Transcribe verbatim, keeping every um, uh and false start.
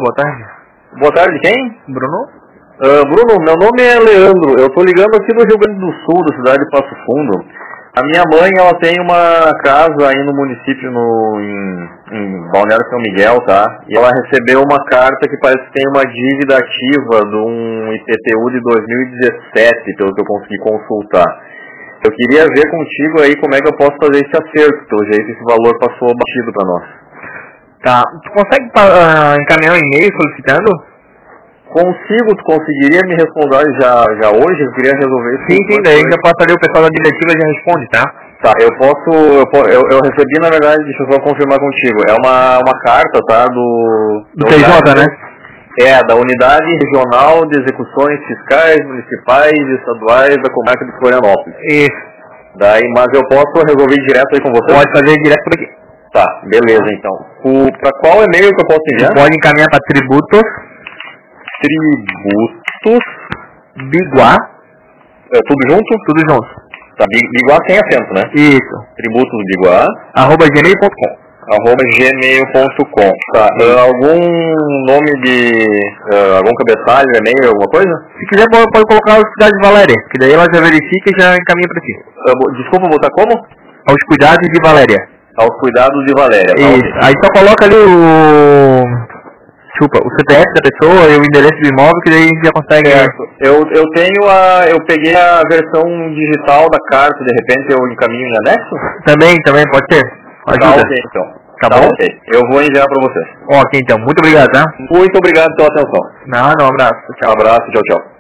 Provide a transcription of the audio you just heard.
boa tarde. Boa tarde, quem? Bruno? Uh, Bruno, meu nome é Leandro, eu tô ligando aqui do Rio Grande do Sul, da cidade de Passo Fundo. A minha mãe, ela tem uma casa aí no município, no, em, em Balneário São Miguel, tá? E ela recebeu uma carta que parece que tem uma dívida ativa de um I P T U de dois mil e dezessete, pelo que eu consegui consultar. Eu queria ver contigo aí como é que eu posso fazer esse acerto, pelo jeito esse valor passou batido para nós. Tá, tu consegue uh, encaminhar um e-mail solicitando? Consigo, tu conseguiria me responder já, já hoje? Eu queria resolver isso. Sim, sim, daí já passaria, o pessoal da diretiva já responde, tá? Tá, eu posso, eu, eu, eu recebi na verdade, deixa eu só confirmar contigo, é uma, uma carta, tá, do... Do T J, né? É, da Unidade Regional de Execuções Fiscais, Municipais e Estaduais da Comarca de Florianópolis. Isso. Daí, mas eu posso resolver direto aí com você? Pode fazer direto por aqui. Tá, beleza então. O, pra qual e-mail que eu posso enviar? Você pode encaminhar para tributos. Tributos. Biguá. É tudo junto? Tudo junto. Tá, Biguá sem acento, né? Isso. Tributos Biguá. Arroba gmail ponto com. Arroba gmail ponto com. Tá, uh, algum nome de... Uh, algum cabeçalho, e-mail, alguma coisa? Se quiser pode, pode colocar os cuidados de Valéria, que daí ela já verifica e já encaminha para ti. Uh, desculpa, botar como? Aos cuidados de Valéria. Aos cuidados de Valéria. Isso. Tá, aí só coloca ali o... Desculpa, o C P F da pessoa e o endereço do imóvel, que daí a gente já consegue... Certo. Eu, eu tenho a... Eu peguei a versão digital da carta, de repente eu encaminho em anexo? Também, também, pode ser. Ajuda. Tá ok, então. Tá, tá bom? Ok. Eu vou enviar pra você. Ok, então. Muito obrigado, tá? Muito obrigado pela atenção. Não, não, um abraço. Tchau. Um abraço, tchau, tchau.